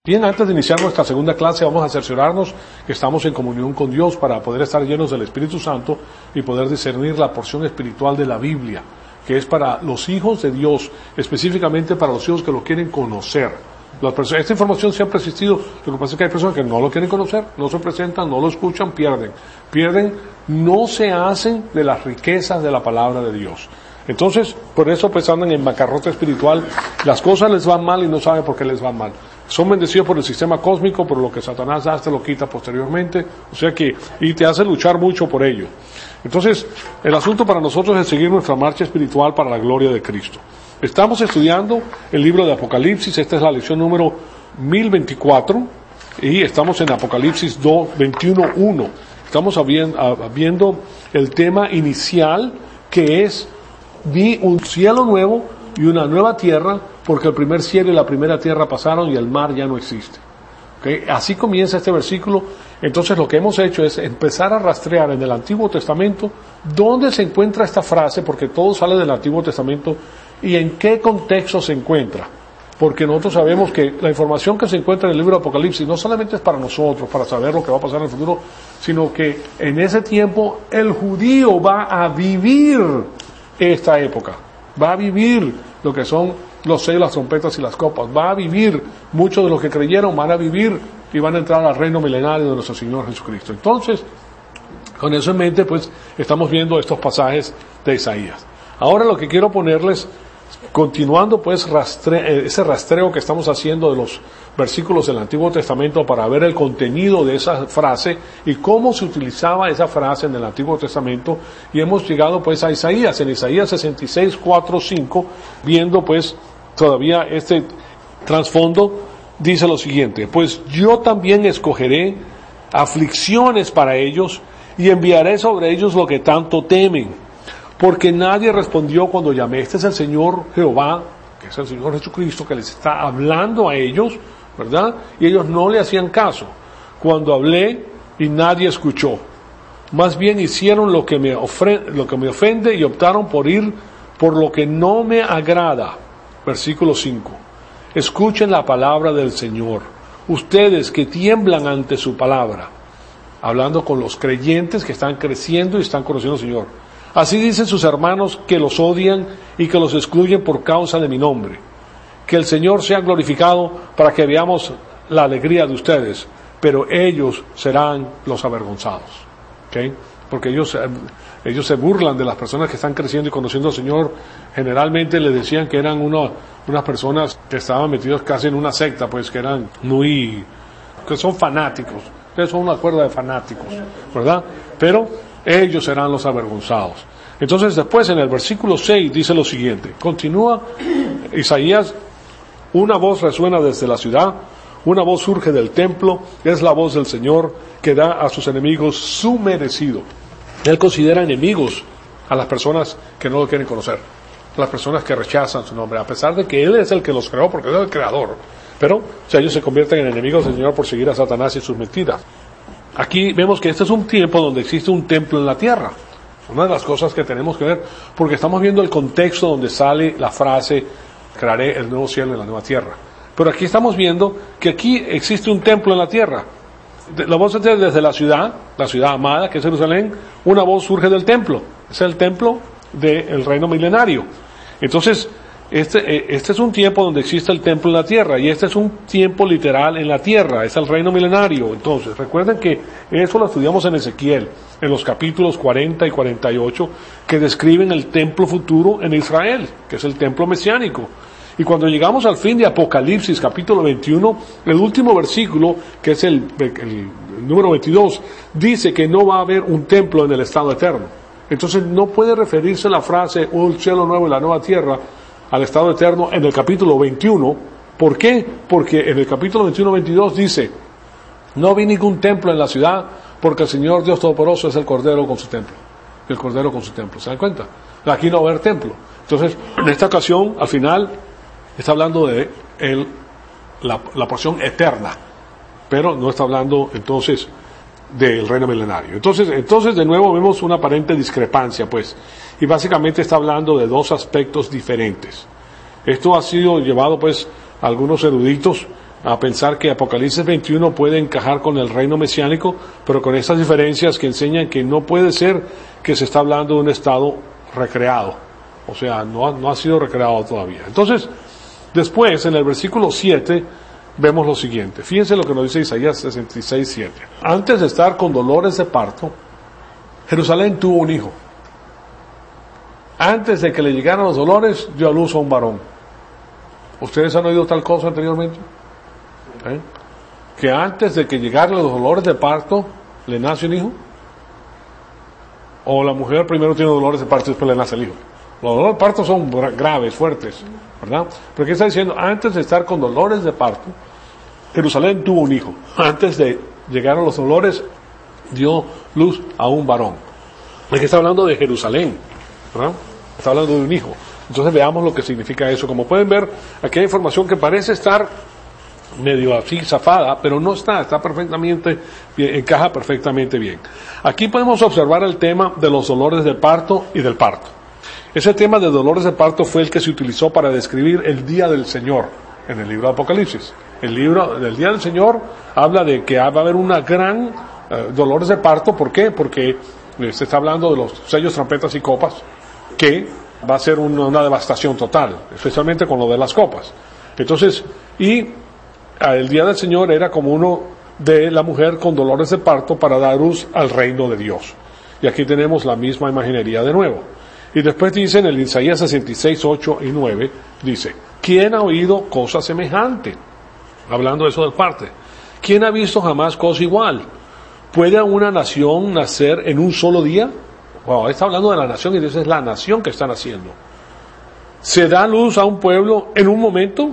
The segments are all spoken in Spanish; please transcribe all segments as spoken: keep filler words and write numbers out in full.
Bien, antes de iniciar nuestra segunda clase vamos a cerciorarnos que estamos en comunión con Dios para poder estar llenos del Espíritu Santo y poder discernir la porción espiritual de la Biblia, que es para los hijos de Dios, específicamente para los hijos que lo quieren conocer. Las personas, esta información siempre ha existido, lo que pasa es que hay personas que no lo quieren conocer, no se presentan, no lo escuchan, pierden. Pierden, no se hacen de las riquezas de la palabra de Dios. Entonces, por eso pues andan en bancarrota espiritual, las cosas les van mal y no saben por qué les van mal. Son bendecidos por el sistema cósmico, por lo que Satanás da, te lo quita posteriormente, o sea que, y te hace luchar mucho por ello. Entonces, el asunto para nosotros es seguir nuestra marcha espiritual para la gloria de Cristo. Estamos estudiando el libro de Apocalipsis, esta es la lección número mil veinticuatro, y estamos en Apocalipsis dos, veintiuno, uno. Estamos viendo el tema inicial, que es, vi un cielo nuevo y una nueva tierra, porque el primer cielo y la primera tierra pasaron y el mar ya no existe. ¿Okay? Así comienza este versículo. Entonces lo que hemos hecho es empezar a rastrear en el Antiguo Testamento dónde se encuentra esta frase, porque todo sale del Antiguo Testamento, y en qué contexto se encuentra. Porque nosotros sabemos que la información que se encuentra en el libro de Apocalipsis no solamente es para nosotros, para saber lo que va a pasar en el futuro, sino que en ese tiempo el judío va a vivir esta época, va a vivir lo que son los sellos, las trompetas y las copas, va a vivir, muchos de los que creyeron van a vivir y van a entrar al reino milenario de nuestro Señor Jesucristo. Entonces, con eso en mente, pues, estamos viendo estos pasajes de Isaías. Ahora lo que quiero ponerles, continuando pues rastre, ese rastreo que estamos haciendo de los versículos del Antiguo Testamento para ver el contenido de esa frase y cómo se utilizaba esa frase en el Antiguo Testamento, y hemos llegado pues a Isaías, en Isaías sesenta y seis, cuatro, cinco, viendo pues todavía este trasfondo, dice lo siguiente: pues yo también escogeré aflicciones para ellos y enviaré sobre ellos lo que tanto temen, porque nadie respondió cuando llamé. Este es el Señor Jehová, que es el Señor Jesucristo, que les está hablando a ellos, ¿verdad? Y ellos no le hacían caso cuando hablé y nadie escuchó. Más bien hicieron lo que me ofre- lo que me ofende y optaron por ir por lo que no me agrada. Versículo cinco. Escuchen la palabra del Señor, ustedes que tiemblan ante su palabra. Hablando con los creyentes que están creciendo y están conociendo al Señor. Así dicen sus hermanos que los odian y que los excluyen por causa de mi nombre. Que el Señor sea glorificado para que veamos la alegría de ustedes, pero ellos serán los avergonzados. ¿Okay? Porque ellos, ellos se burlan de las personas que están creciendo y conociendo al Señor. Generalmente les decían que eran uno, unas personas que estaban metidos casi en una secta, pues que eran muy, que son fanáticos. Ustedes son una cuerda de fanáticos, ¿verdad? Pero ellos serán los avergonzados. Entonces después en el versículo seis dice lo siguiente, continúa Isaías: una voz resuena desde la ciudad, una voz surge del templo, es la voz del Señor que da a sus enemigos su merecido. Él considera enemigos a las personas que no lo quieren conocer, a las personas que rechazan su nombre, a pesar de que Él es el que los creó, porque Él es el creador. Pero o sea, ellos se convierten en enemigos del Señor por seguir a Satanás y sus mentiras. Aquí vemos que este es un tiempo donde existe un templo en la tierra. Una de las cosas que tenemos que ver, porque estamos viendo el contexto donde sale la frase, crearé el nuevo cielo y la nueva tierra. Pero aquí estamos viendo que aquí existe un templo en la tierra. La voz es desde la ciudad, la ciudad amada, que es Jerusalén, una voz surge del templo. Es el templo del reino milenario. Entonces, Este, este es un tiempo donde existe el templo en la tierra, y este es un tiempo literal en la tierra, es el reino milenario. Entonces, recuerden que eso lo estudiamos en Ezequiel, en los capítulos cuarenta y cuarenta y ocho, que describen el templo futuro en Israel, que es el templo mesiánico. Y cuando llegamos al fin de Apocalipsis, capítulo veintiuno, el último versículo, que es el, el número veintidós, dice que no va a haber un templo en el estado eterno. Entonces, no puede referirse la frase, oh, el cielo nuevo y la nueva tierra, al estado eterno en el capítulo veintiuno. ¿Por qué? Porque en el capítulo veintiuno veintidós dice: no vi ningún templo en la ciudad, porque el Señor Dios Todopoderoso es el Cordero con su templo. El Cordero con su templo. ¿Se dan cuenta? Aquí no va a haber templo. Entonces, en esta ocasión, al final, está hablando de el, la, la porción eterna, pero no está hablando entonces del reino milenario. Entonces, entonces de nuevo vemos una aparente discrepancia, pues, y básicamente está hablando de dos aspectos diferentes. Esto ha sido llevado, pues, a algunos eruditos a pensar que Apocalipsis veintiuno puede encajar con el reino mesiánico, pero con estas diferencias que enseñan que no puede ser que se está hablando de un estado recreado, o sea, no ha, no ha sido recreado todavía. Entonces, después, en el versículo siete, vemos lo siguiente. Fíjense lo que nos dice Isaías sesenta y seis, siete. Antes de estar con dolores de parto, Jerusalén tuvo un hijo. Antes de que le llegaran los dolores, dio a luz a un varón. ¿Ustedes han oído tal cosa anteriormente? ¿Eh? Que antes de que llegaran los dolores de parto, le nace un hijo. O la mujer primero tiene dolores de parto y después le nace el hijo. Los dolores de parto son graves, fuertes, ¿verdad? Pero ¿qué está diciendo? Antes de estar con dolores de parto, Jerusalén tuvo un hijo. Antes de llegar a los dolores, dio luz a un varón. Aquí está hablando de Jerusalén, ¿verdad? Está hablando de un hijo. Entonces veamos lo que significa eso. Como pueden ver, aquí hay información que parece estar medio así zafada, pero no está, está perfectamente bien, encaja perfectamente bien. Aquí podemos observar el tema de los dolores de parto y del parto. Ese tema de dolores de parto fue el que se utilizó para describir el día del Señor en el libro de Apocalipsis. El libro del día del Señor habla de que va a haber una gran eh, dolores de parto. ¿Por qué? Porque eh, se está hablando de los sellos, trompetas y copas, que va a ser una, una devastación total, especialmente con lo de las copas. Entonces, y el día del Señor era como uno de la mujer con dolores de parto para dar luz al reino de Dios. Y aquí tenemos la misma imaginería de nuevo. Y después dice en el Isaías sesenta y seis, ocho y nueve, dice, ¿quién ha oído cosa semejante? Hablando de eso del parto. ¿Quién ha visto jamás cosa igual? ¿Puede una nación nacer en un solo día? Wow, está hablando de la nación y dice, es la nación que están haciendo. ¿Se da luz a un pueblo en un momento?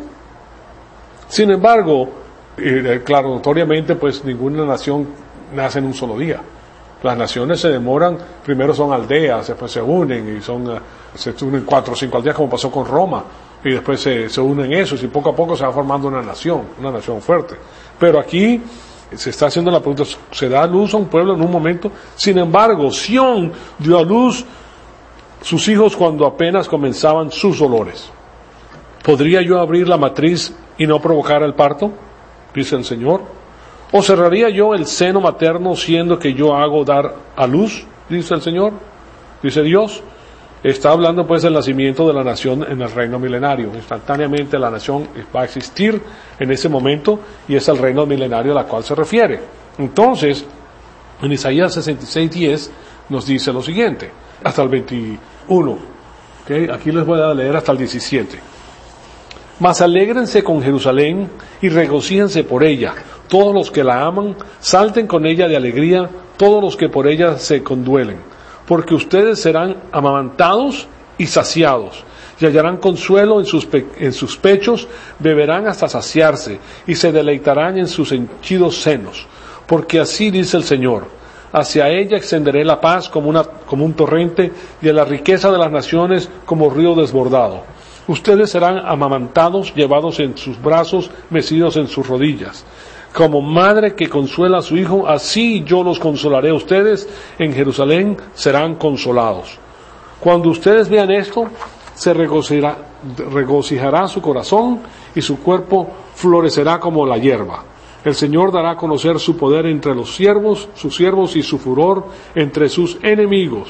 Sin embargo, eh, claro, notoriamente, pues ninguna nación nace en un solo día. Las naciones se demoran, primero son aldeas, después se unen, y son uh, se unen cuatro o cinco aldeas, como pasó con Roma, y después se, se unen esos, y poco a poco se va formando una nación, una nación fuerte. Pero aquí se está haciendo la pregunta, ¿se da luz a un pueblo en un momento? Sin embargo, Sión dio a luz sus hijos cuando apenas comenzaban sus dolores. ¿Podría yo abrir la matriz y no provocar el parto? Dice el Señor. ¿O cerraría yo el seno materno siendo que yo hago dar a luz? Dice el Señor. Dice Dios. Está hablando pues del nacimiento de la nación en el reino milenario. Instantáneamente la nación va a existir en ese momento y es el reino milenario al cual se refiere. Entonces, en Isaías sesenta y seis, diez nos dice lo siguiente, hasta el veintiuno. ¿Okay? Aquí les voy a leer hasta el diecisiete. Mas alégrense con Jerusalén y regocíjense por ella. Todos los que la aman, salten con ella de alegría, todos los que por ella se conduelen. Porque ustedes serán amamantados y saciados, y hallarán consuelo en sus, pe- en sus pechos, beberán hasta saciarse, y se deleitarán en sus henchidos senos. Porque así dice el Señor, hacia ella extenderé la paz como, una, como un torrente, y a la riqueza de las naciones como río desbordado. Ustedes serán amamantados, llevados en sus brazos, mecidos en sus rodillas. Como madre que consuela a su hijo, así yo los consolaré a ustedes, en Jerusalén serán consolados. Cuando ustedes vean esto, se regocijará, regocijará su corazón y su cuerpo florecerá como la hierba. El Señor dará a conocer su poder entre los siervos, sus siervos y su furor entre sus enemigos.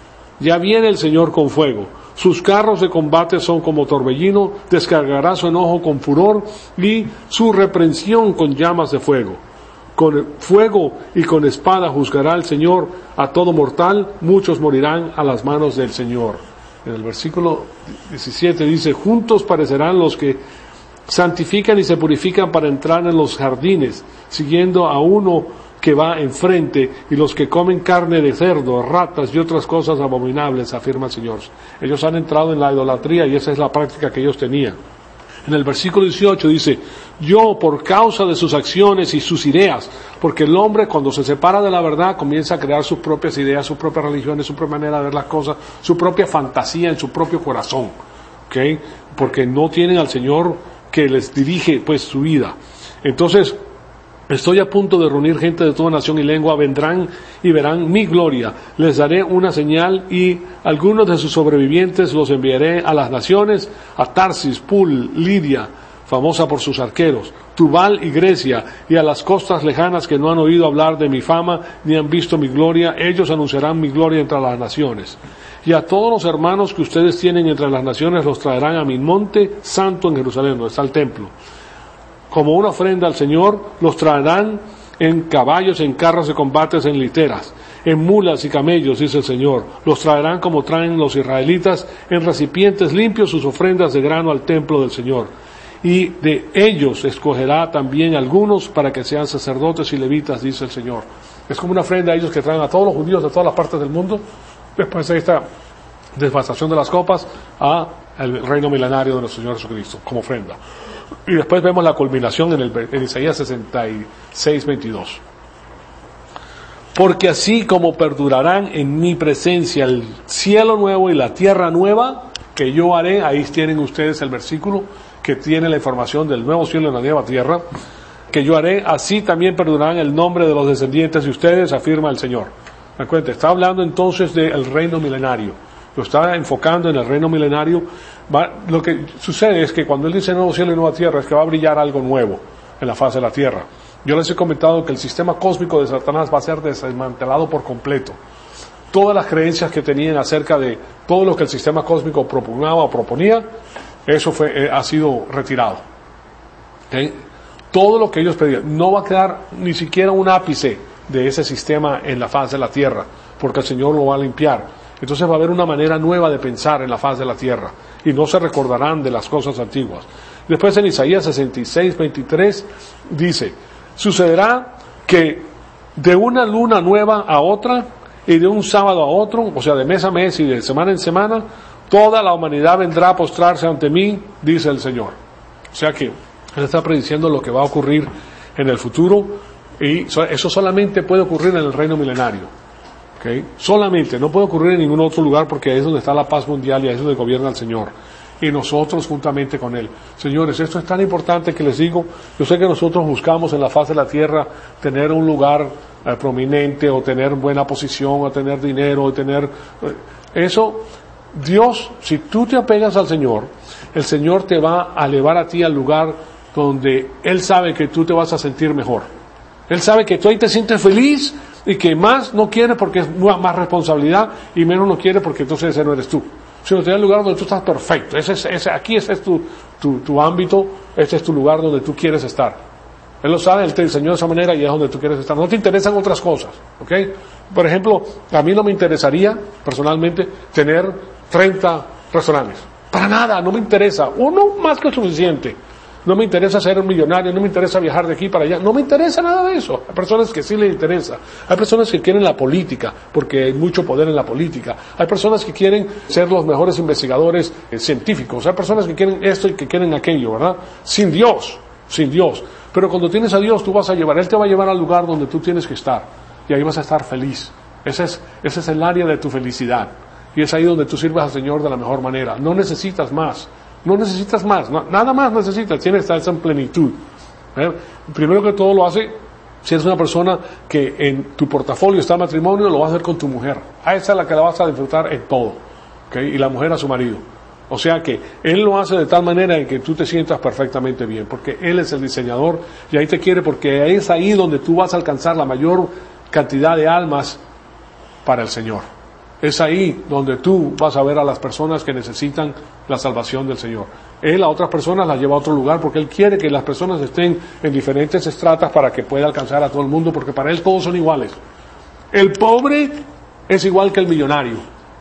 Ya viene el Señor con fuego. Sus carros de combate son como torbellino, descargará su enojo con furor y su reprensión con llamas de fuego. Con fuego y con espada juzgará el Señor a todo mortal, muchos morirán a las manos del Señor. En el versículo diecisiete dice, juntos parecerán los que santifican y se purifican para entrar en los jardines, siguiendo a uno que va enfrente, y los que comen carne de cerdo, ratas y otras cosas abominables, afirma el Señor. Ellos han entrado en la idolatría y esa es la práctica que ellos tenían. En el versículo dieciocho dice, yo por causa de sus acciones y sus ideas, porque el hombre cuando se separa de la verdad comienza a crear sus propias ideas, sus propias religiones, su propia manera de ver las cosas, su propia fantasía en su propio corazón, ¿okay? Porque no tienen al Señor que les dirige pues su vida. Entonces, estoy a punto de reunir gente de toda nación y lengua, vendrán y verán mi gloria. Les daré una señal y algunos de sus sobrevivientes los enviaré a las naciones, a Tarsis, Pul, Lidia, famosa por sus arqueros, Tubal y Grecia, y a las costas lejanas que no han oído hablar de mi fama, ni han visto mi gloria, ellos anunciarán mi gloria entre las naciones. Y a todos los hermanos que ustedes tienen entre las naciones los traerán a mi monte santo en Jerusalén, donde está el templo. Como una ofrenda al Señor, los traerán en caballos, en carros de combates, en literas, en mulas y camellos, dice el Señor. Los traerán como traen los israelitas, en recipientes limpios sus ofrendas de grano al templo del Señor. Y de ellos escogerá también algunos para que sean sacerdotes y levitas, dice el Señor. Es como una ofrenda a ellos que traen a todos los judíos de todas las partes del mundo, después de esta devastación de las copas, a el reino milenario de nuestro Señor Jesucristo, como ofrenda. Y después vemos la culminación en, el, en Isaías sesenta y seis, veintidós. Porque así como perdurarán en mi presencia el cielo nuevo y la tierra nueva, que yo haré, ahí tienen ustedes el versículo que tiene la información del nuevo cielo y la nueva tierra, que yo haré, así también perdurarán el nombre de los descendientes de ustedes, afirma el Señor. ¿Me cuenta? Está hablando entonces del reino milenario. Lo está enfocando en el reino milenario. Va, lo que sucede es que cuando Él dice nuevo cielo y nueva tierra, es que va a brillar algo nuevo en la faz de la tierra. Yo les he comentado que el sistema cósmico de Satanás va a ser desmantelado por completo. Todas las creencias que tenían acerca de todo lo que el sistema cósmico propugnaba o proponía, eso fue, eh, ha sido retirado. ¿Okay? Todo lo que ellos pedían. No va a quedar ni siquiera un ápice de ese sistema en la faz de la tierra, porque el Señor lo va a limpiar. Entonces va a haber una manera nueva de pensar en la faz de la tierra, y no se recordarán de las cosas antiguas. Después en Isaías sesenta y seis, veintitrés dice, sucederá que de una luna nueva a otra, y de un sábado a otro, o sea, de mes a mes y de semana en semana, toda la humanidad vendrá a postrarse ante mí, dice el Señor. O sea que Él está prediciendo lo que va a ocurrir en el futuro, y eso solamente puede ocurrir en el reino milenario. ¿Okay? Solamente, no puede ocurrir en ningún otro lugar, porque ahí es donde está la paz mundial y ahí es donde gobierna el Señor. Y nosotros juntamente con Él. Señores, esto es tan importante que les digo, yo sé que nosotros buscamos en la faz de la tierra tener un lugar eh, prominente, o tener buena posición, o tener dinero, o tener... Eh, eso, Dios, si tú te apegas al Señor, el Señor te va a elevar a ti al lugar donde Él sabe que tú te vas a sentir mejor. Él sabe que tú ahí te sientes feliz, y que más no quiere porque es más responsabilidad, y menos no quiere porque entonces ese no eres tú. Sino tener el lugar donde tú estás perfecto. Ese es, ese, aquí ese es tu, tu, tu ámbito, este es tu lugar donde tú quieres estar. Él lo sabe, Él te diseñó de esa manera y es donde tú quieres estar. No te interesan otras cosas, ¿ok? Por ejemplo, a mí no me interesaría, personalmente, tener treinta restaurantes. Para nada, no me interesa. Uno más que suficiente. No me interesa ser un millonario, no me interesa viajar de aquí para allá, no me interesa nada de eso. Hay personas que sí les interesa. Hay personas que quieren la política, porque hay mucho poder en la política. Hay personas que quieren ser los mejores investigadores eh, científicos. Hay personas que quieren esto y que quieren aquello, ¿verdad? Sin Dios, sin Dios. Pero cuando tienes a Dios, tú vas a llevar, Él te va a llevar al lugar donde tú tienes que estar. Y ahí vas a estar feliz. Ese es, ese es el área de tu felicidad. Y es ahí donde tú sirves al Señor de la mejor manera. No necesitas más. No necesitas más, no, nada más necesitas, tienes esa en plenitud. ¿Eh? Primero que todo lo hace, si eres una persona que en tu portafolio está el matrimonio, lo vas a hacer con tu mujer. A esa es la que la vas a disfrutar en todo. ¿Okay? Y la mujer a su marido. O sea que Él lo hace de tal manera en que tú te sientas perfectamente bien, porque Él es el diseñador y ahí te quiere, porque es ahí donde tú vas a alcanzar la mayor cantidad de almas para el Señor. Es ahí donde tú vas a ver a las personas que necesitan la salvación del Señor. Él a otras personas las lleva a otro lugar porque Él quiere que las personas estén en diferentes estratas para que pueda alcanzar a todo el mundo, porque para Él todos son iguales. El pobre es igual que el millonario.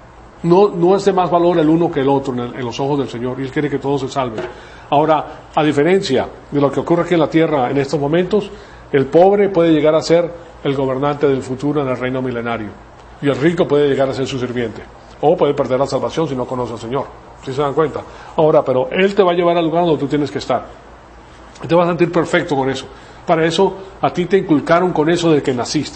No, no es de más valor el uno que el otro en, el, en los ojos del Señor, y Él quiere que todos se salven. Ahora, a diferencia de lo que ocurre aquí en la tierra en estos momentos, el pobre puede llegar a ser el gobernante del futuro en el reino milenario. Y el rico puede llegar a ser su sirviente. O puede perder la salvación si no conoce al Señor. ¿Sí se dan cuenta? Ahora, pero Él te va a llevar al lugar donde tú tienes que estar. Y te vas a sentir perfecto con eso. Para eso, a ti te inculcaron con eso de que naciste.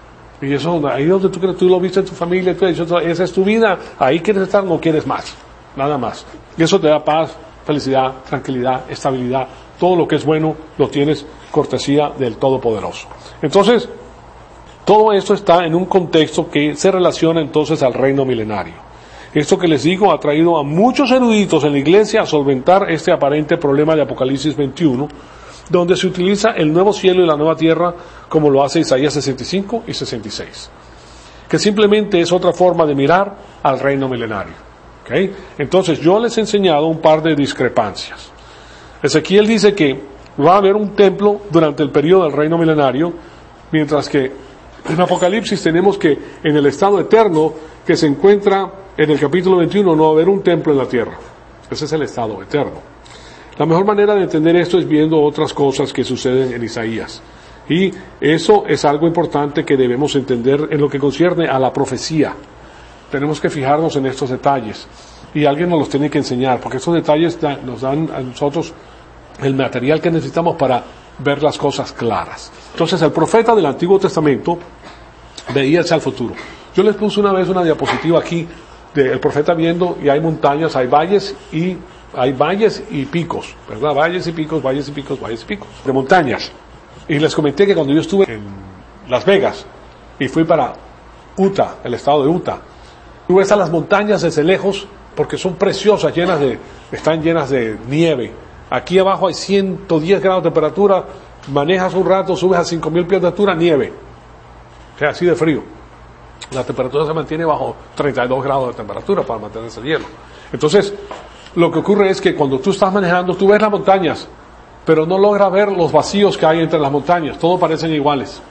Y eso, ahí donde tú crees, tú lo viste en tu familia, tú, eso, esa es tu vida. Ahí quieres estar, no quieres más. Nada más. Y eso te da paz, felicidad, tranquilidad, estabilidad. Todo lo que es bueno lo tienes cortesía del Todopoderoso. Entonces, todo esto está en un contexto que se relaciona entonces al reino milenario. Esto que les digo ha traído a muchos eruditos en la iglesia a solventar este aparente problema de Apocalipsis veintiuno, donde se utiliza el nuevo cielo y la nueva tierra como lo hace Isaías sesenta y cinco y sesenta y seis, que simplemente es otra forma de mirar al reino milenario. ¿Okay? Entonces yo les he enseñado un par de discrepancias. Ezequiel dice que va a haber un templo durante el periodo del reino milenario, mientras que en Apocalipsis tenemos que en el estado eterno que se encuentra en el capítulo veintiuno no va a haber un templo en la tierra. Ese es el estado eterno. La mejor manera de entender esto es viendo otras cosas que suceden en Isaías. Y eso es algo importante que debemos entender en lo que concierne a la profecía. Tenemos que fijarnos en estos detalles. Y alguien nos los tiene que enseñar, porque estos detalles da, nos dan a nosotros el material que necesitamos para ver las cosas claras. Entonces, el profeta del Antiguo Testamento veía hacia el futuro. Yo les puse una vez una diapositiva aquí del profeta viendo, y hay montañas, hay valles y hay valles y picos, ¿verdad? Valles y picos, valles y picos, valles y picos, de montañas. Y les comenté que cuando yo estuve en Las Vegas y fui para Utah, el estado de Utah, tú ves a las montañas desde lejos porque son preciosas, llenas de, están llenas de nieve. Aquí abajo hay ciento diez grados de temperatura, manejas un rato, subes a cinco mil pies de altura, nieve. O sea, así de frío. La temperatura se mantiene bajo treinta y dos grados de temperatura para mantenerse el hielo. Entonces, lo que ocurre es que cuando tú estás manejando, tú ves las montañas, pero no logras ver los vacíos que hay entre las montañas. Todos parecen iguales.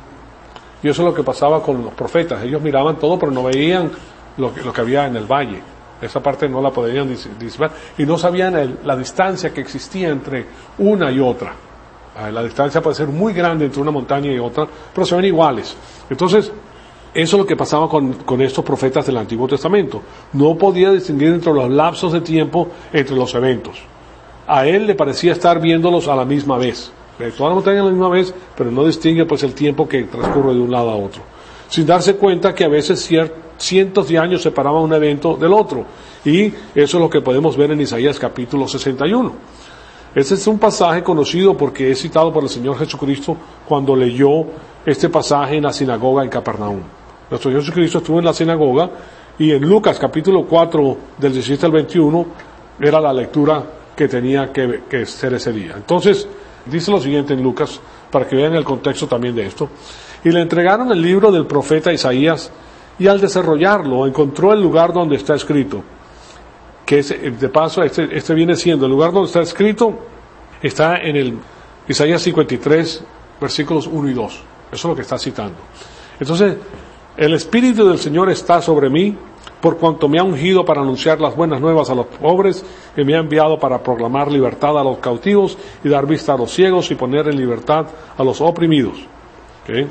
Y eso es lo que pasaba con los profetas. Ellos miraban todo, pero no veían lo que, lo que había en el valle. Esa parte no la podían disipar. Y no sabían el, la distancia que existía entre una y otra. La distancia puede ser muy grande entre una montaña y otra, pero se ven iguales. Entonces, eso es lo que pasaba con, con estos profetas del Antiguo Testamento. No podía distinguir entre los lapsos de tiempo entre los eventos. A él le parecía estar viéndolos a la misma vez. Ve toda la montaña a la misma vez, pero no distingue pues el tiempo que transcurre de un lado a otro. Sin darse cuenta que a veces cier- cientos de años separaban un evento del otro. Y eso es lo que podemos ver en Isaías capítulo sesenta y uno. Este es un pasaje conocido porque es citado por el Señor Jesucristo cuando leyó este pasaje en la sinagoga en Capernaum. Nuestro Señor Jesucristo estuvo en la sinagoga y en Lucas capítulo cuatro del diecisiete al veintiuno era la lectura que tenía que, que ser ese día. Entonces, dice lo siguiente en Lucas, para que vean el contexto también de esto. Y le entregaron el libro del profeta Isaías, y al desarrollarlo encontró el lugar donde está escrito. Que es, de paso, este, este viene siendo, el lugar donde está escrito, está en el Isaías cincuenta y tres, versículos uno y dos. Eso es lo que está citando. Entonces, el Espíritu del Señor está sobre mí, por cuanto me ha ungido para anunciar las buenas nuevas a los pobres, y me ha enviado para proclamar libertad a los cautivos, y dar vista a los ciegos, y poner en libertad a los oprimidos. ¿Okay?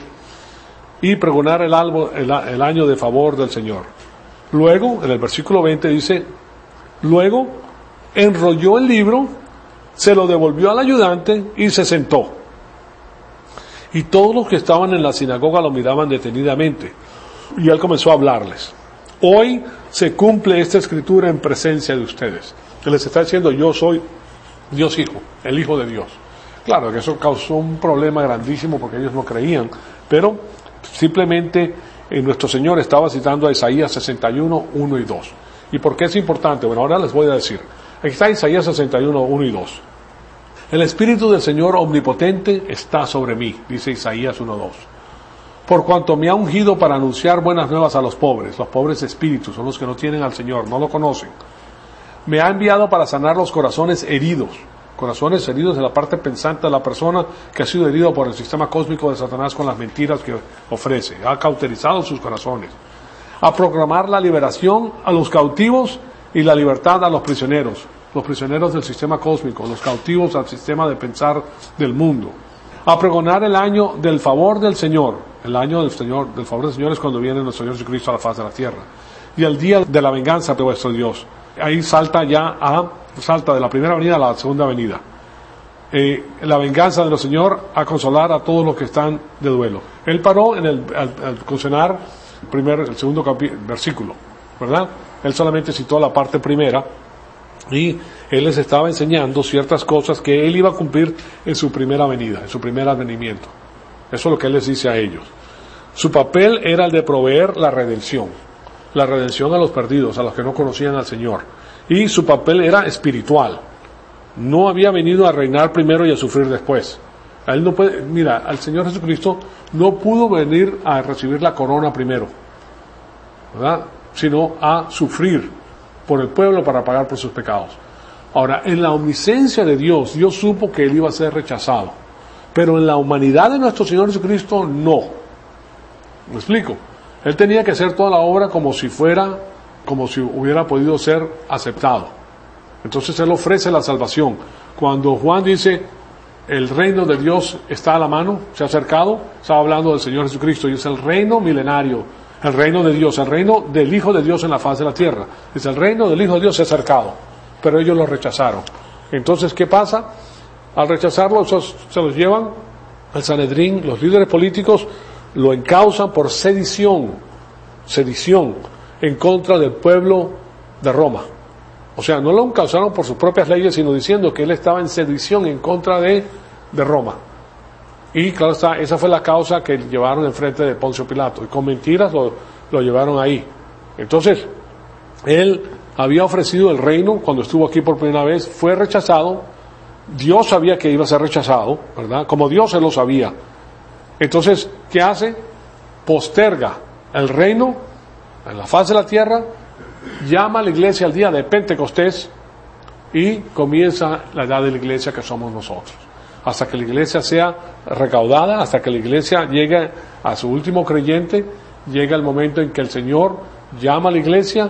Y pregonar el, albo, el, el año de favor del Señor. Luego, en el versículo veinte dice, luego enrolló el libro, se lo devolvió al ayudante y se sentó. Y todos los que estaban en la sinagoga lo miraban detenidamente. Y él comenzó a hablarles. Hoy se cumple esta escritura en presencia de ustedes. Él les está diciendo, yo soy Dios Hijo, el Hijo de Dios. Claro que eso causó un problema grandísimo porque ellos no creían, pero simplemente eh, nuestro Señor estaba citando a Isaías sesenta y uno, uno y dos. ¿Y por qué es importante? Bueno, ahora les voy a decir. Aquí está Isaías sesenta y uno, uno y dos. El Espíritu del Señor omnipotente está sobre mí, dice Isaías uno, dos. Por cuanto me ha ungido para anunciar buenas nuevas a los pobres. Los pobres de espíritu son los que no tienen al Señor, no lo conocen. Me ha enviado para sanar los corazones heridos. Corazones heridos de la parte pensante de la persona que ha sido herido por el sistema cósmico de Satanás con las mentiras que ofrece. Ha cauterizado sus corazones. A proclamar la liberación a los cautivos y la libertad a los prisioneros. Los prisioneros del sistema cósmico, los cautivos al sistema de pensar del mundo. A pregonar el año del favor del Señor. El año del Señor, del favor del Señor es cuando viene nuestro Señor Jesucristo a la faz de la tierra. Y el día de la venganza de vuestro Dios. Ahí salta ya a, salta de la primera venida a la segunda venida. Eh, la venganza de nuestro Señor a consolar a todos los que están de duelo. Él paró en el, al, al mencionar el primer, el segundo capi, versículo, ¿verdad? Él solamente citó la parte primera. Y él les estaba enseñando ciertas cosas que él iba a cumplir en su primera venida, en su primer advenimiento. Eso es lo que él les dice a ellos. Su papel era el de proveer la redención. la redención a los perdidos, a los que no conocían al Señor. Y su papel era espiritual. No había venido a reinar primero y a sufrir después. A él no puede, mira, al Señor Jesucristo no pudo venir a recibir la corona primero, ¿verdad? Sino a sufrir por el pueblo para pagar por sus pecados. Ahora, en la omnisciencia de Dios, Dios supo que él iba a ser rechazado. Pero en la humanidad de nuestro Señor Jesucristo, no. ¿Me explico? Él tenía que hacer toda la obra como si fuera, como si hubiera podido ser aceptado. Entonces él ofrece la salvación. Cuando Juan dice, el reino de Dios está a la mano, se ha acercado, estaba hablando del Señor Jesucristo, y es el reino milenario, el reino de Dios, el reino del Hijo de Dios en la faz de la tierra. Es el reino del Hijo de Dios se ha acercado, pero ellos lo rechazaron. Entonces, ¿qué pasa? Al rechazarlo, se los llevan al Sanedrín, los líderes políticos lo encausan por sedición, sedición en contra del pueblo de Roma. O sea, no lo encausaron por sus propias leyes, sino diciendo que él estaba en sedición en contra de, de Roma. Y claro está, esa fue la causa que llevaron enfrente de Poncio Pilato. Y con mentiras lo, lo llevaron ahí. Entonces, él había ofrecido el reino cuando estuvo aquí por primera vez, fue rechazado. Dios sabía que iba a ser rechazado, ¿verdad? Como Dios él lo sabía. Entonces, ¿qué hace? Posterga el reino en la faz de la tierra, llama a la iglesia al día de Pentecostés y comienza la edad de la iglesia que somos nosotros. Hasta que la iglesia sea recaudada, hasta que la iglesia llegue a su último creyente, llega el momento en que el Señor llama a la iglesia,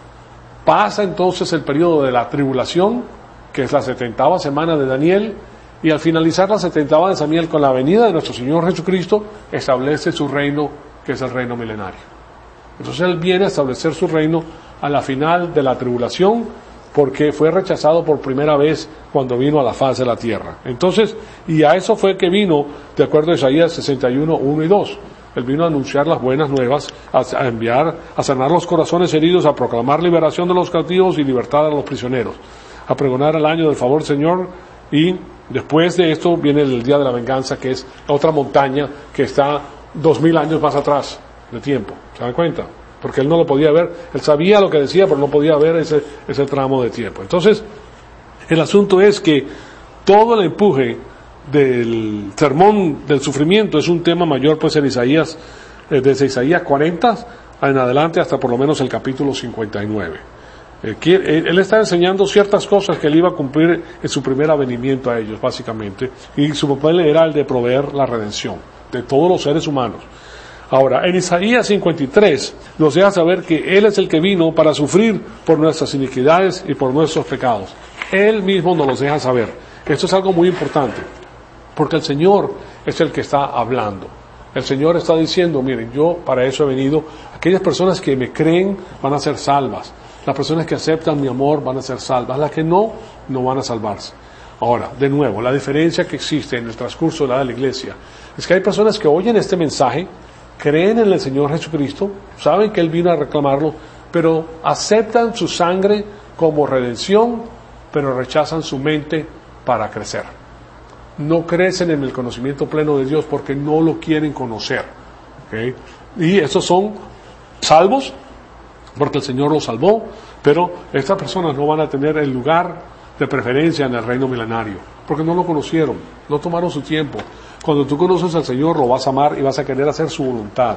pasa entonces el periodo de la tribulación, que es la setentava semana de Daniel, y al finalizar la setentava de Daniel con la venida de nuestro Señor Jesucristo, establece su reino, que es el reino milenario. Entonces Él viene a establecer su reino a la final de la tribulación, porque fue rechazado por primera vez cuando vino a la faz de la tierra. Entonces, y a eso fue que vino, de acuerdo a Isaías sesenta y uno, uno y dos. Él vino a anunciar las buenas nuevas, a, a enviar, a sanar los corazones heridos, a proclamar liberación de los cautivos y libertad a los prisioneros, a pregonar el año del favor Señor, y después de esto viene el día de la venganza, que es otra montaña que está dos mil años más atrás de tiempo. ¿Se dan cuenta? Porque él no lo podía ver, él sabía lo que decía, pero no podía ver ese, ese tramo de tiempo. Entonces, el asunto es que todo el empuje del sermón del sufrimiento es un tema mayor, pues en Isaías, desde Isaías cuarenta en adelante hasta por lo menos el capítulo cincuenta y nueve. Él está enseñando ciertas cosas que él iba a cumplir en su primer avenimiento a ellos, básicamente, y su papel era el de proveer la redención de todos los seres humanos. Ahora, en Isaías cincuenta y tres nos deja saber que Él es el que vino para sufrir por nuestras iniquidades y por nuestros pecados. Él mismo nos los deja saber. Esto es algo muy importante, porque el Señor es el que está hablando. El Señor está diciendo, miren, yo para eso he venido. Aquellas personas que me creen van a ser salvas. Las personas que aceptan mi amor van a ser salvas. Las que no, no van a salvarse. Ahora, de nuevo, la diferencia que existe en el transcurso de la, de la iglesia es que hay personas que oyen este mensaje, creen en el Señor Jesucristo, saben que Él vino a reclamarlo, pero aceptan su sangre como redención, pero rechazan su mente para crecer. No crecen en el conocimiento pleno de Dios porque no lo quieren conocer. ¿Okay? Y estos son salvos, porque el Señor los salvó, pero estas personas no van a tener el lugar de preferencia en el reino milenario, porque no lo conocieron, no tomaron su tiempo. Cuando tú conoces al Señor, lo vas a amar y vas a querer hacer su voluntad.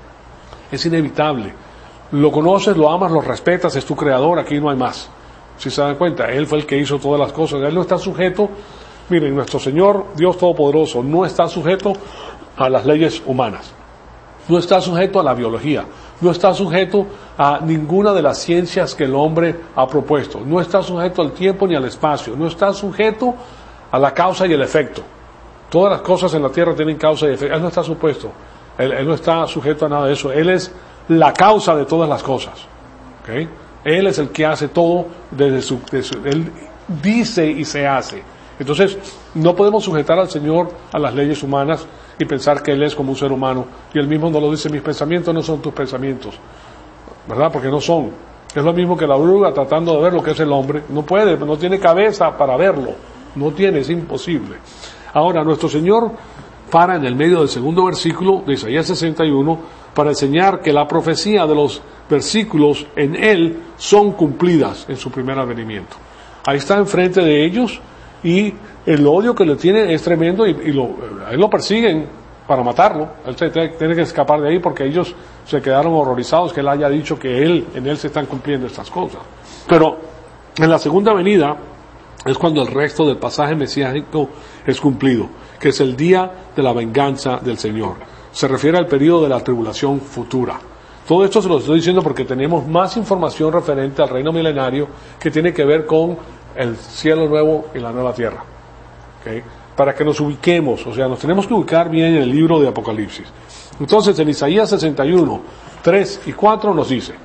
Es inevitable. Lo conoces, lo amas, lo respetas, es tu creador, aquí no hay más. Si se dan cuenta, Él fue el que hizo todas las cosas. Él no está sujeto, miren, nuestro Señor, Dios Todopoderoso, no está sujeto a las leyes humanas. No está sujeto a la biología. No está sujeto a ninguna de las ciencias que el hombre ha propuesto. No está sujeto al tiempo ni al espacio. No está sujeto a la causa y el efecto. Todas las cosas en la tierra tienen causa y efecto. Él no está supuesto. Él, él no está sujeto a nada de eso. Él es la causa de todas las cosas. ¿Okay? Él es el que hace todo desde su, desde su... Él dice y se hace. Entonces, no podemos sujetar al Señor a las leyes humanas y pensar que Él es como un ser humano. Y Él mismo nos lo dice, mis pensamientos no son tus pensamientos. ¿Verdad? Porque no son. Es lo mismo que la oruga tratando de ver lo que es el hombre. No puede, no tiene cabeza para verlo. No tiene, es imposible. Ahora, nuestro Señor para en el medio del segundo versículo de Isaías sesenta y uno para enseñar que la profecía de los versículos en él son cumplidas en su primer advenimiento. Ahí está enfrente de ellos y el odio que le tiene es tremendo y, y lo, a él lo persiguen para matarlo. Él se tiene que escapar de ahí porque ellos se quedaron horrorizados que él haya dicho que él, en él se están cumpliendo estas cosas. Pero en la segunda venida es cuando el resto del pasaje mesiánico es cumplido, que es el día de la venganza del Señor. Se refiere al periodo de la tribulación futura. Todo esto se lo estoy diciendo porque tenemos más información referente al reino milenario que tiene que ver con el cielo nuevo y la nueva tierra. ¿Okay? Para que nos ubiquemos, o sea, nos tenemos que ubicar bien en el libro de Apocalipsis. Entonces, en Isaías sesenta y uno, tres y cuatro nos dice: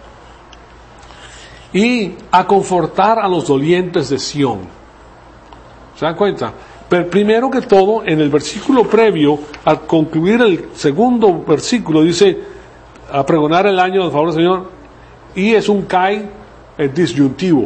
y a confortar a los dolientes de Sión. ¿Se dan cuenta? Pero primero que todo, en el versículo previo, al concluir el segundo versículo, dice, a pregonar el año del favor del Señor, y es un kai eh, disyuntivo.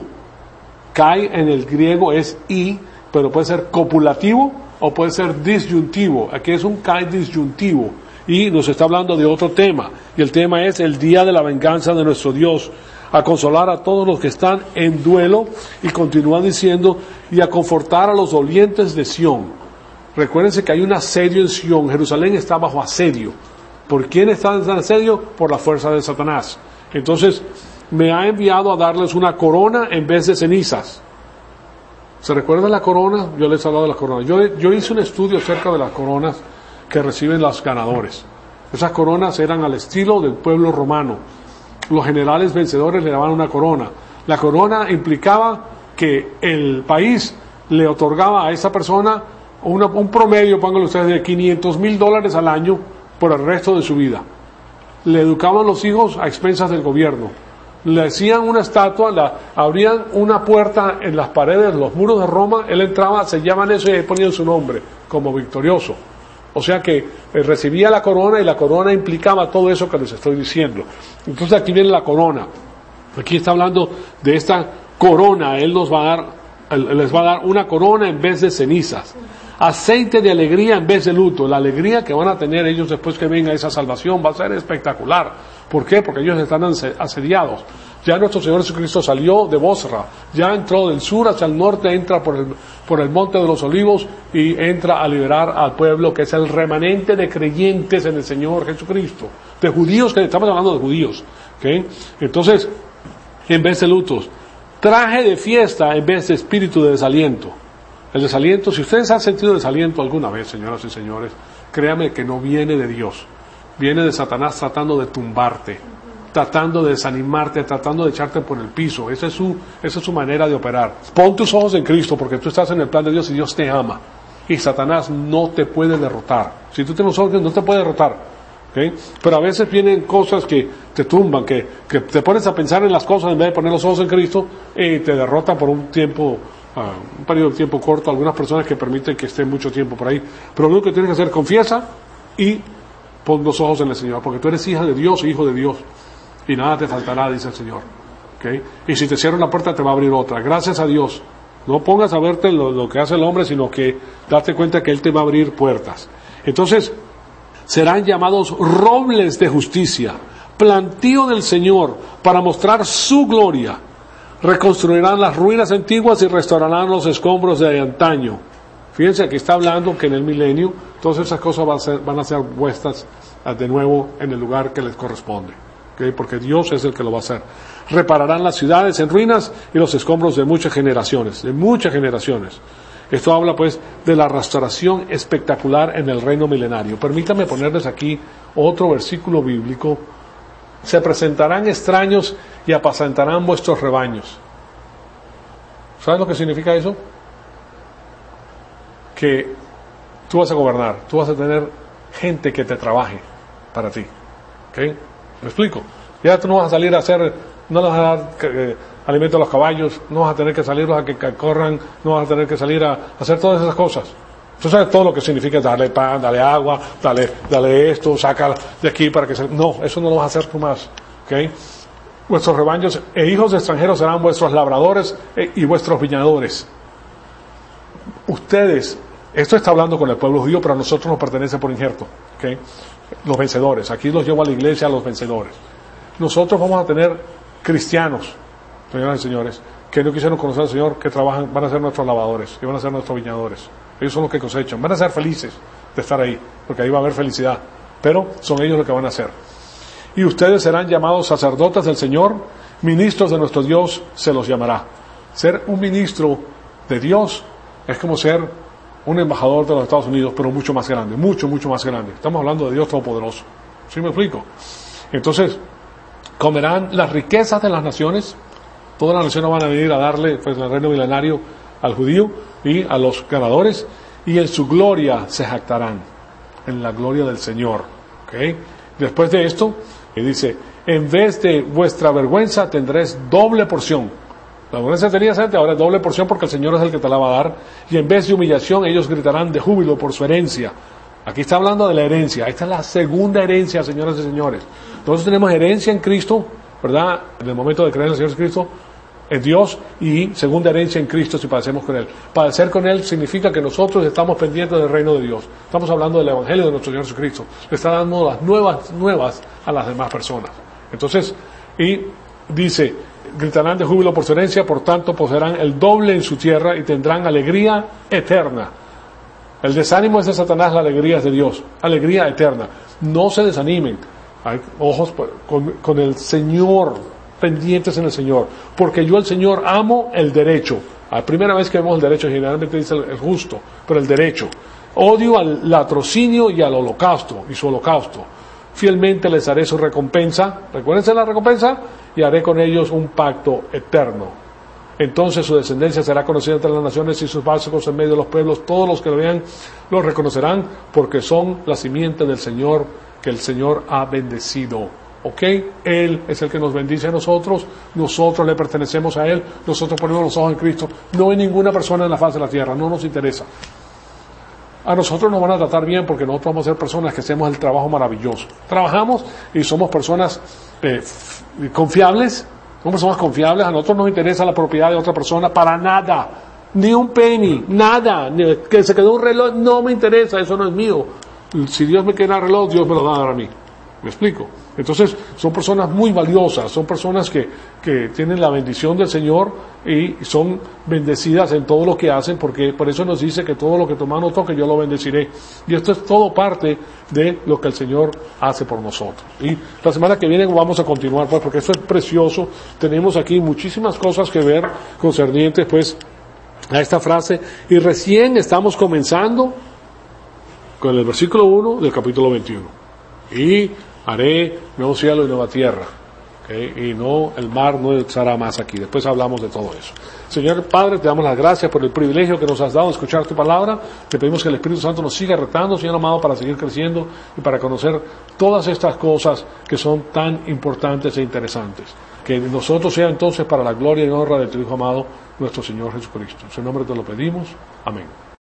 Kai en el griego es y, pero puede ser copulativo o puede ser disyuntivo. Aquí es un kai disyuntivo y nos está hablando de otro tema, y el tema es el día de la venganza de nuestro Dios, a consolar a todos los que están en duelo, y continúa diciendo, y a confortar a los dolientes de Sión. Recuérdense que hay un asedio en Sión. Jerusalén está bajo asedio. ¿Por quién está en asedio? Por la fuerza de Satanás. Entonces, me ha enviado a darles una corona en vez de cenizas. ¿Se recuerda la corona? Yo les he hablado de la corona. Yo, yo hice un estudio acerca de las coronas que reciben los ganadores. Esas coronas eran al estilo del pueblo romano. Los generales vencedores le daban una corona. La corona implicaba que el país le otorgaba a esa persona una, un promedio, pónganlo ustedes, de quinientos mil dólares al año por el resto de su vida. Le educaban los hijos a expensas del gobierno. Le hacían una estatua, la, abrían una puerta en las paredes, los muros de Roma, él entraba, sellaban eso y ahí ponían su nombre como victorioso. O sea que eh, recibía la corona y la corona implicaba todo eso que les estoy diciendo. Entonces aquí viene la corona. Aquí está hablando de esta corona. Él nos va a dar, él les va a dar una corona en vez de cenizas. Aceite de alegría en vez de luto. La alegría que van a tener ellos después que venga esa salvación va a ser espectacular. ¿Por qué? Porque ellos están asediados. Ya nuestro Señor Jesucristo salió de Bosra, ya entró del sur hacia el norte, entra por el, por el Monte de los Olivos y entra a liberar al pueblo que es el remanente de creyentes en el Señor Jesucristo. De judíos, que estamos hablando de judíos. ¿Okay? Entonces, en vez de lutos, traje de fiesta en vez de espíritu de desaliento. El desaliento, si ustedes han sentido desaliento alguna vez, señoras y señores, créanme que no viene de Dios. Viene de Satanás tratando de tumbarte, tratando de desanimarte, tratando de echarte por el piso. Esa es su, esa es su manera de operar. Pon tus ojos en Cristo, porque tú estás en el plan de Dios y Dios te ama. Y Satanás no te puede derrotar. Si tú tienes ojos, no te puede derrotar. ¿Okay? Pero a veces vienen cosas que te tumban, que, que te pones a pensar en las cosas en vez de poner los ojos en Cristo, y te derrotan por un tiempo, uh, un periodo de tiempo corto. Algunas personas que permiten que estén mucho tiempo por ahí. Pero lo único que tienes que hacer, confiesa y pon los ojos en el Señor, porque tú eres hija de Dios, hijo de Dios, y nada te faltará, dice el Señor. ¿Okay? Y si te cierra una puerta, te va a abrir otra. Gracias a Dios. No pongas a verte lo, lo que hace el hombre, sino que date cuenta que Él te va a abrir puertas. Entonces, serán llamados robles de justicia, plantío del Señor, para mostrar su gloria. Reconstruirán las ruinas antiguas y restaurarán los escombros de antaño. Fíjense que está hablando que en el milenio todas esas cosas van a ser, van a ser puestas de nuevo en el lugar que les corresponde. ¿Okay? Porque Dios es el que lo va a hacer. Repararán las ciudades en ruinas y los escombros de muchas generaciones, de muchas generaciones. Esto habla pues de la restauración espectacular en el reino milenario. Permítanme ponerles aquí otro versículo bíblico. Se presentarán extraños y apacentarán vuestros rebaños. ¿Sabes lo que significa eso? Que tú vas a gobernar, tú vas a tener gente que te trabaje para ti. ¿Okay? ¿Me explico? Ya tú no vas a salir a hacer, no vas a dar eh, alimento a los caballos, no vas a tener que salirlos a que, que corran, no vas a tener que salir a, a hacer todas esas cosas. Tú sabes todo lo que significa darle pan, darle agua, darle, darle esto, saca de aquí para que se... No, eso no lo vas a hacer tú más. ¿Okay? Vuestros rebaños e hijos extranjeros serán vuestros labradores e, y vuestros viñadores. Ustedes Esto está hablando con el pueblo judío, pero a nosotros nos pertenece por injerto. ¿Okay? Los vencedores. Aquí los llevo a la iglesia, a los vencedores. Nosotros vamos a tener cristianos, señoras y señores, que no quisieron conocer al Señor, que trabajan, van a ser nuestros lavadores, que van a ser nuestros viñadores. Ellos son los que cosechan. Van a ser felices de estar ahí, porque ahí va a haber felicidad. Pero son ellos los que van a hacer. Y ustedes serán llamados sacerdotes del Señor, ministros de nuestro Dios se los llamará. Ser un ministro de Dios es como ser un embajador de los Estados Unidos, pero mucho más grande, mucho, mucho más grande. Estamos hablando de Dios Todopoderoso. ¿Sí me explico? Entonces, comerán las riquezas de las naciones. Todas las naciones van a venir a darle pues, el reino milenario al judío y a los ganadores, y en su gloria se jactarán, en la gloria del Señor. ¿Okay? Después de esto, dice, en vez de vuestra vergüenza tendréis doble porción. La vergüenza tenías antes, ahora es doble porción porque el Señor es el que te la va a dar. Y en vez de humillación, ellos gritarán de júbilo por su herencia. Aquí está hablando de la herencia. Esta es la segunda herencia, señoras y señores. Nosotros tenemos herencia en Cristo, ¿verdad? En el momento de creer en el Señor Jesucristo, en Dios, y segunda herencia en Cristo si padecemos con Él. Padecer con Él significa que nosotros estamos pendientes del reino de Dios. Estamos hablando del Evangelio de nuestro Señor Jesucristo. Le está dando las nuevas, nuevas a las demás personas. Entonces, y dice, gritarán de júbilo por su herencia, por tanto poseerán el doble en su tierra y tendrán alegría eterna. El desánimo es de Satanás, la alegría es de Dios. Alegría eterna. No se desanimen. Hay ojos con, con el Señor, pendientes en el Señor. Porque yo, el Señor, amo el derecho. La primera vez que vemos el derecho, generalmente dice el, el justo, pero el derecho. Odio al latrocinio y al holocausto, y su holocausto. Fielmente les haré su recompensa. Recuérdense la recompensa. Y haré con ellos un pacto eterno. Entonces su descendencia será conocida entre las naciones y sus básicos en medio de los pueblos. Todos los que lo vean lo reconocerán porque son la simiente del Señor que el Señor ha bendecido. ¿Ok? Él es el que nos bendice a nosotros. Nosotros le pertenecemos a Él. Nosotros ponemos los ojos en Cristo. No hay ninguna persona en la faz de la tierra. No nos interesa. A nosotros nos van a tratar bien porque nosotros vamos a ser personas que hacemos el trabajo maravilloso. Trabajamos y somos personas eh, confiables. Somos personas confiables. A nosotros no nos interesa la propiedad de otra persona para nada. Ni un penny, nada. Ni que se quedó un reloj, no me interesa, eso no es mío. Si Dios me queda el reloj, Dios me lo va a dar a mí. ¿Me explico? Entonces, son personas muy valiosas, son personas que, que tienen la bendición del Señor y son bendecidas en todo lo que hacen, porque por eso nos dice que todo lo que tu mano toque, yo lo bendeciré. Y esto es todo parte de lo que el Señor hace por nosotros. Y la semana que viene vamos a continuar, pues, porque esto es precioso. Tenemos aquí muchísimas cosas que ver concernientes, pues, a esta frase. Y recién estamos comenzando con el versículo uno del capítulo veintiuno. Y haré nuevo cielo y nueva tierra. ¿Okay? Y no, el mar no estará más aquí. Después hablamos de todo eso. Señor Padre, te damos las gracias por el privilegio que nos has dado de escuchar tu palabra. Te pedimos que el Espíritu Santo nos siga retando, Señor amado, para seguir creciendo y para conocer todas estas cosas que son tan importantes e interesantes. Que nosotros sea entonces para la gloria y honra de tu Hijo amado, nuestro Señor Jesucristo. En su nombre te lo pedimos. Amén.